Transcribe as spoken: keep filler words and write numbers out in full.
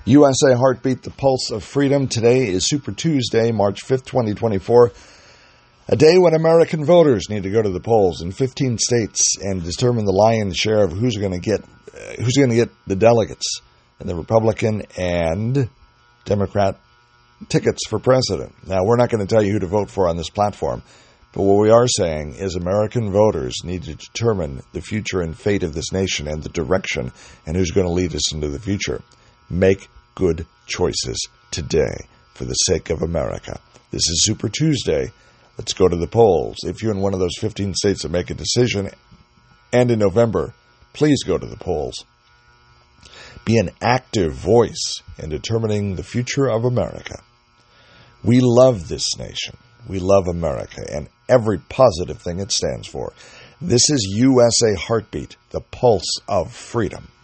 U S A Heartbeat, the pulse of freedom. Today is Super Tuesday, March fifth, twenty twenty-four. A day when American voters need to go to the polls in fifteen states and determine the lion's share of who's going to get uh, who's going to get the delegates and the Republican and Democrat tickets for president. Now, we're not going to tell you who to vote for on this platform, but what we are saying is American voters need to determine the future and fate of this nation and the direction and who's going to lead us into the future. Make good choices today for the sake of America. This is Super Tuesday. Let's go to the polls. If you're in one of those fifteen states that make a decision, and in November, please go to the polls. Be an active voice in determining the future of America. We love this nation. We love America and every positive thing it stands for. This is U S A Heartbeat, the pulse of freedom.